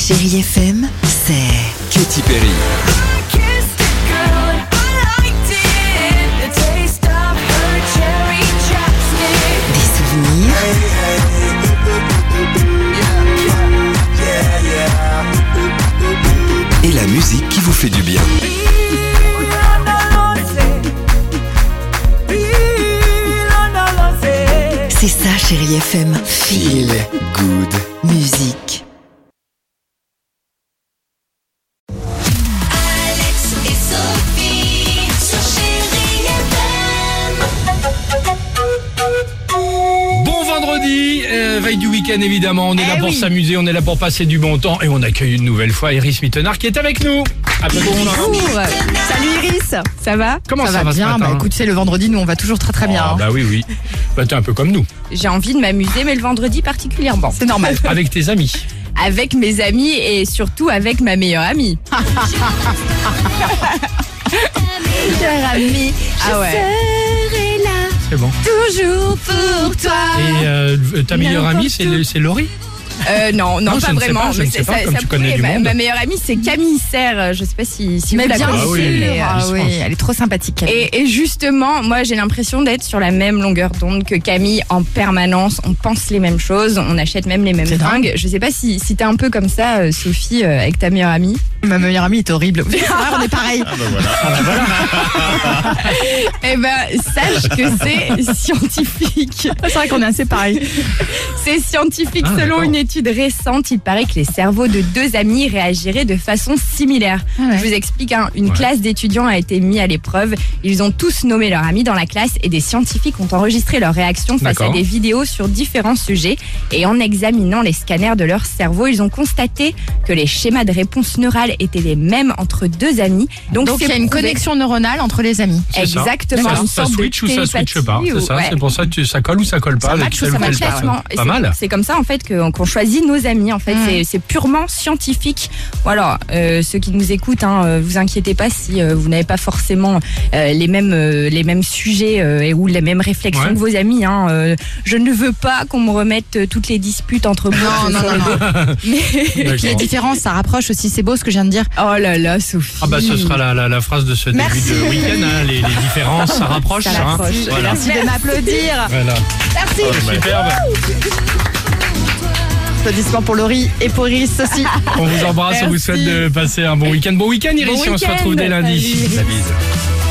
Chérie FM, c'est Katy Perry. des souvenirs Et la musique qui vous fait du bien. C'est ça, Chérie FM. Feel good. Musique. Alex et Sophie sur Chérie FM. Bon vendredi, veille du week-end évidemment, on est là pour s'amuser, on est là pour passer du bon temps et on accueille une nouvelle fois Iris Mittenard qui est avec nous. Bonjour. Salut Iris, ça va? Comment ça va ce bien? matin Écoute, c'est le vendredi, nous on va toujours très très bien. Ah, hein. bah oui. Bah t'es un peu comme nous, J'ai envie de m'amuser, mais le vendredi particulièrement. C'est normal. avec tes amis. Avec mes amis et surtout avec ma meilleure amie. Cher ami, Ah ouais. serai là C'est bon. toujours pour toi. Et ta meilleure amie, c'est Laurie? Non, Non, je pas ne sais vraiment. pas, je ne sais pas, comme tu connais du monde. Ma meilleure amie, c'est Camille Serre. Je sais pas si Mais vous la bien connaissez. sûr. oui, mais, Ah oui, elle est trop sympathique. Camille. Et justement, moi j'ai l'impression d'être sur la même longueur d'onde que Camille en permanence. On pense les mêmes choses, on achète même les mêmes C'est fringues. Je sais pas si t'es un peu comme ça, Sophie, avec ta meilleure amie. Ma meilleure amie est horrible. C'est vrai, on est pareil. Eh ben, sache que c'est scientifique. C'est vrai qu'on est assez pareil. C'est scientifique. Ah, Selon d'accord. une étude récente, il paraît que les cerveaux de deux amis réagiraient de façon similaire. Ah ouais. Je vous explique, une Ouais. classe d'étudiants a été mise à l'épreuve. Ils ont tous nommé leur ami dans la classe et des scientifiques ont enregistré leurs réactions face à D'accord. des vidéos sur différents sujets. Et en examinant les scanners de leur cerveau, ils ont constaté que les schémas de réponse neurale étaient les mêmes entre deux amis. Donc c'est il y a une prouvé. connexion neuronale entre les amis. C'est ça. Exactement. Ça, Une ça sorte de switch ou ça switch pas, télépathie c'est ça. ou- ouais. C'est pour ça que ça colle ou ça colle pas. Ça avec match ou telle ça telle match pas, personne. Complètement. Et Pas c'est- mal. C'est comme ça en fait qu'on choisit nos amis. En fait, c'est purement scientifique. Voilà, ceux qui nous écoutent, vous inquiétez pas si vous n'avez pas forcément les mêmes sujets et ou les mêmes réflexions Ouais. que vos amis. Je ne veux pas qu'on me remette toutes les disputes entre moi. Non. Mais Les D'accord. différences, ça rapproche aussi. C'est beau ce que je viens de dire. oh là là, Sophie. Ah bah ce sera la phrase de ce début Merci. de week-end, les différences, ça rapproche. Ça rapproche. Voilà. Merci de m'applaudir. Voilà. Merci. Superbe. Applaudissements pour Laurie et pour Iris aussi. On vous embrasse, on vous Merci. souhaite de passer un bon week-end. Bon week-end Iris, Bon on se week-end. retrouve dès lundi. Salut, Iris. La bise.